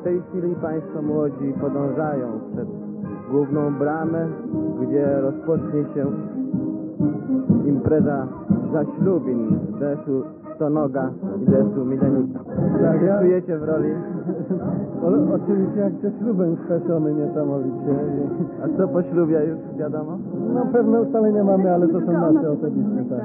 tej chwili Państwo młodzi podążają przed główną bramę, gdzie rozpocznie się impreza zaślubin DS-u Stonoga i DS-u Milenika. Jak się czujecie w roli? Oczywiście jak ze ślubem speszony niesamowicie. A co po ślubie już wiadomo? No pewne ustalenia mamy, ale to są nasze osobiste, tak.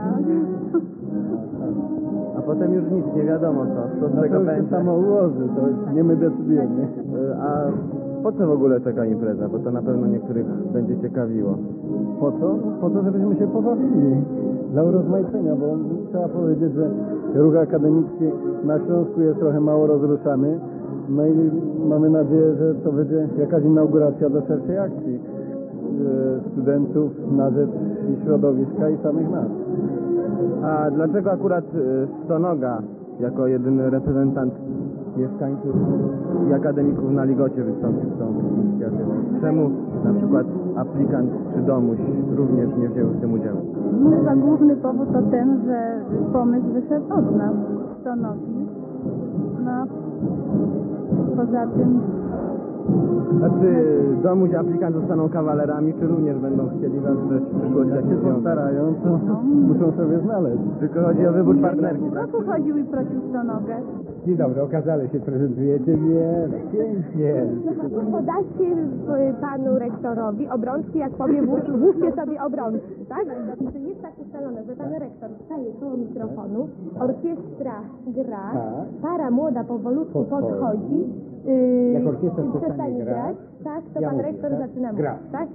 A potem już nic, nie wiadomo co z No tego to już będzie. się samo ułoży, to już nie my decydujemy. A po co w ogóle taka impreza? Bo to na pewno niektórych będzie ciekawiło. Po co? Po to, żebyśmy się pobawili. Dla urozmaicenia, bo trzeba powiedzieć, że ruch akademicki na Śląsku jest trochę mało rozruszany. No i mamy nadzieję, że to będzie jakaś inauguracja do szerszej akcji studentów na rzecz środowiska i samych nas. A dlaczego akurat Stonoga jako jedyny reprezentant mieszkańców i akademików na Ligocie wystąpił z tą inicjatywą? Czemu na przykład aplikant czy Domuś również nie wzięły w tym udziału? No, chyba główny powód to ten, że pomysł wyszedł od nas, Stonogi. No, poza tym... A czy Domuś i aplikant zostaną kawalerami, czy również będą chcieli zawrzeć w przyszłości Jak jakieś się związki? postarają, to muszą sobie znaleźć. Tylko chodzi o wybór partnerki, W tak? roku chodził i prosił Stonogę. Dzień dobry, okazale się prezentujecie. Nie, pięknie. Podajcie panu rektorowi obrączki, jak powie włóżcie sobie obrączki, tak? To jest tak ustalone, że pan rektor staje koło mikrofonu, orkiestra gra, Tak. para młoda powolutku podchodzi, Jak orkiestra i przestanie przestanie grać, grać, tak, to ja pan mówię, rektor tak? zaczyna Gra. mówić, tak?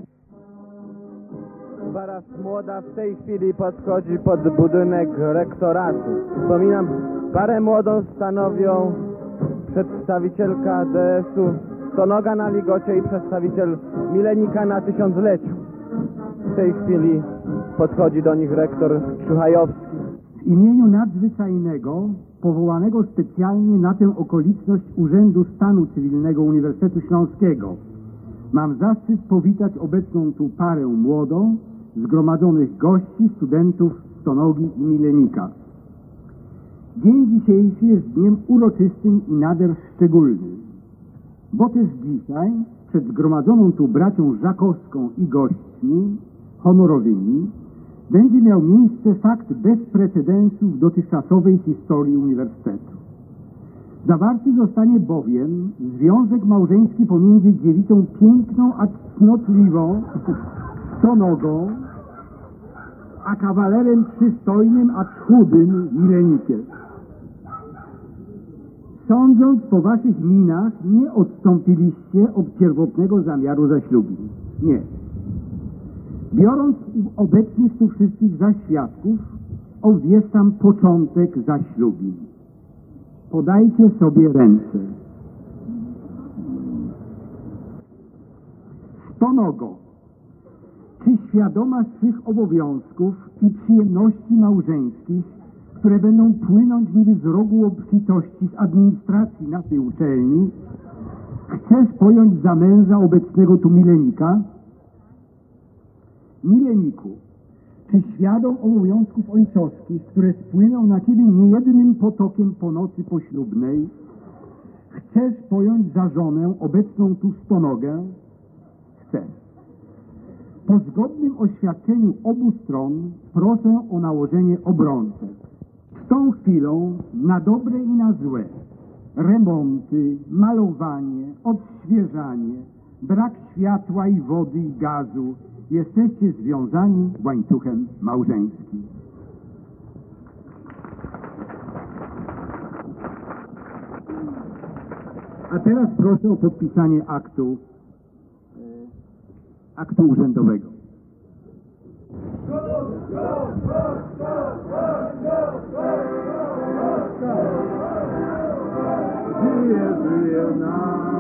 Para młoda w tej chwili podchodzi pod budynek rektoratu. Wspominam, parę młodą stanowią przedstawicielka DS-u Stonoga na Ligocie i przedstawiciel Milenika na tysiącleciu. W tej chwili podchodzi do nich rektor Szuchajowski. W imieniu nadzwyczajnego, powołanego specjalnie na tę okoliczność Urzędu Stanu Cywilnego Uniwersytetu Śląskiego, mam zaszczyt powitać obecną tu parę młodą, zgromadzonych gości, studentów Stonogi i Milenika. Dzień dzisiejszy jest dniem uroczystym i nader szczególnym, bo też dzisiaj przed zgromadzoną tu bracią Żakowską i gośćmi honorowymi będzie miał miejsce fakt bez precedensu w dotychczasowej historii Uniwersytetu. Zawarty zostanie bowiem związek małżeński pomiędzy dziewicą piękną, a cnotliwą Stonogą, a kawalerem przystojnym, a chudym Milenikiem. Sądząc po waszych minach, nie odstąpiliście od pierwotnego zamiaru zaślubin. Nie. Biorąc obecnych tu wszystkich za świadków, obwieszczam początek zaślubin. Podajcie sobie ręce. Stonogo, czy świadoma swych obowiązków i przyjemności małżeńskich, które będą płynąć niby z rogu obfitości z administracji naszej uczelni, chcesz pojąć za męża obecnego tu Milenika? Mileniku, czy świadom obowiązków ojcowskich, które spłyną na ciebie niejednym potokiem po nocy poślubnej, chcesz pojąć za żonę obecną tu Stonogę? Chcesz. Po zgodnym oświadczeniu obu stron proszę o nałożenie obrączek. Z tą chwilą na dobre i na złe, remonty, malowanie, odświeżanie, brak światła i wody i gazu, jesteście związani łańcuchem małżeńskim. A teraz proszę o podpisanie aktu urzędowego. Żyje nam.